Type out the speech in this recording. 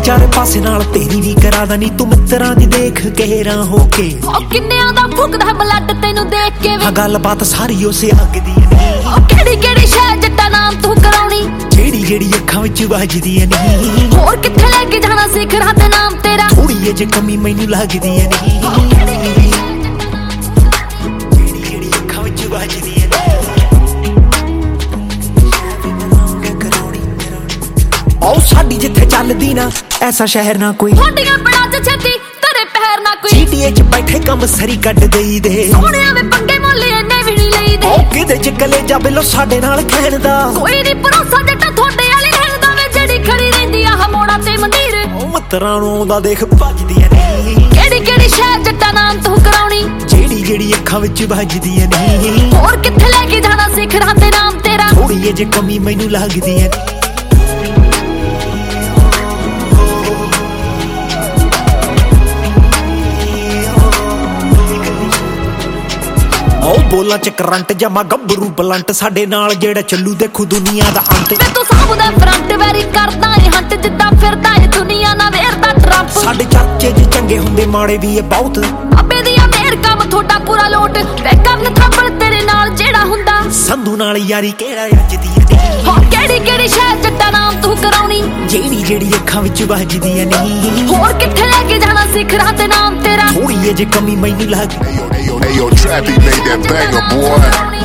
चारे पासे नाल तेरी भी करा दा नी तू मित्रां दी देख केरा हो के किन्नियां दा फुकदा ब्लड तैनू देख के हाँ गल बात सारी उस अग दी केड़ी केड़ी शै जट्टा नाम तू कराउणी जेड़ी जेड़ी अखां विच वजदी नहीं होर कित्थे लेके जाना सिख रात नाम तेरा थोड़ी जे कमी मैनू लगदी नहीं जेड़ी जेड़ी अखां विच वजदी आओ साडी जिथे चलदी ना ऐसा शहर ना कोई होडियां बड़ा छेती तेरे पैर ना कोई GTA च बैठे कम सरी कट देई दे सोहणिया वे पंगे मोले इन्ने भी नहीं लई दे ओ किदे च कलेजा बिलो साडे नाल खैन दा कोई नहीं भरोसा जट्टा थोड़े वाली रहन दा वे जड़ी खड़ी रहिंदी आ मोड़ा ते मंदीर ओ मतरां नूं दा देख भजदी नहीं केड़ी केड़ी शै जट्टा नाम तू कराउणी जेड़ी जेड़ी अखां विच वजदी नहीं होर कित्थे लेके जाना सिख रात नाम तेरा थोड़ी जे कमी मैनू लगदी नहीं बोला च करंट जमा गब्बरू बलंट साडे नाल जेड़ा चलू देखो दुनिया दा अंत मैं तू साहब दा फ्रंट वैरी करदा है हंट जिद्दां फिरदा है दुनिया ना वेरदा ट्रंप साडे चर्चे च चंगे हुंदे माड़े भी है बहुत अबे दी मेर काम थोड़ा पूरा लोट वे करन थप्पड़ तेरे नाल जेड़ा हुंदा संधू नाल यारी केड़ा अजदी नहीं हो केड़ी केड़ी शै जट्टा नाम तू कराउणी जेड़ी जेड़ी अखां विच वजदी नहीं होर कित्थे लेके जाना सिख रात नाम तेरा थोड़ी जे कमी मैनू लगदी Hey yo, Trappy made that banger, boy.